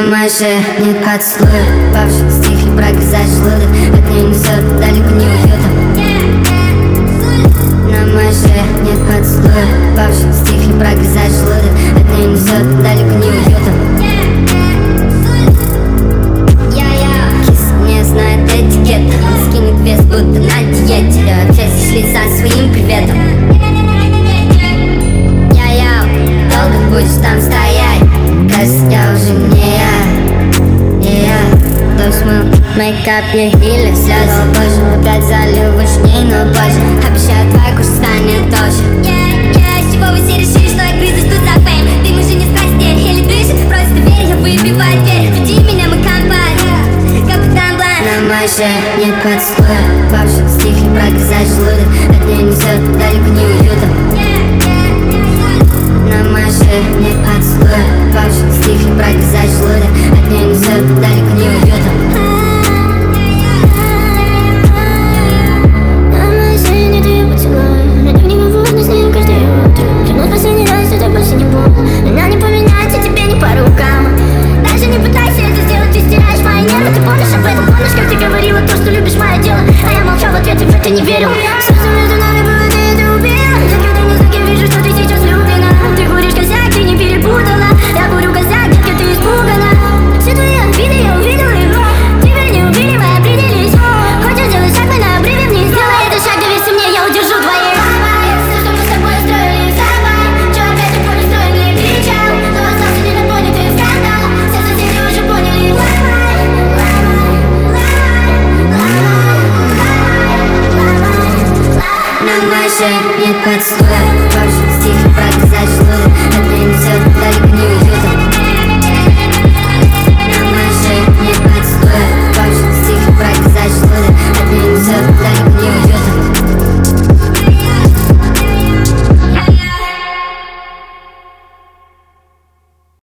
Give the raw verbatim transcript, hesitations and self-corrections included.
моей шее нет поцелуя, бабушек стихли, прогрызать желудок. От нее несет далеко не уютом. На моей шее нет поцелуя, бабушек стихли, прогрызать желудок. От нее несет далеко не уютом. Кис не знает этикет, скинет вес, будто на диете. Общайся с лица своим приветом. Я-я, долго будешь там стоять? Кажется, я уже не я. Мейкап не или слезы позже, опять залил вышней, но позже. Обещаю, твоя кожа станет тоже. Yeah, yeah, с чего вы все решили, что я грызусь тут за фейм? Ты уже не страсти, или дышит, просит дверь, я выбиваю дверь. Жди меня, мы компания, капитан Блайн. На моей шее нет поцелуя, бабушек стихли, прогрызать желудок. От нее несет далеко не уютом. На моей шее нет поцелуя, бабушек стихли, прогрызать желудок. От нее несет далеко не уютом. Ты не верил, сердце между нами было, ты это убила. Закрытым языком вижу, что ты сейчас влюблена. Ты куришь косяк, ты не перепутала. Я курю косяк, детка, ты испугана. Все твои обиды я увидела их. Тебя не убили, мы определились. Хочешь сделать шаг, мы на обрыве вниз. Сделай этот шаг, доверься мне, я удержу твои. Все, что мы с тобой строили, забай. Че опять же поле строили, кричал. Но остался недопонятый скандал. Все соседи уже поняли. На моей шее нет поцелуя, бабушек стихли, прогрызать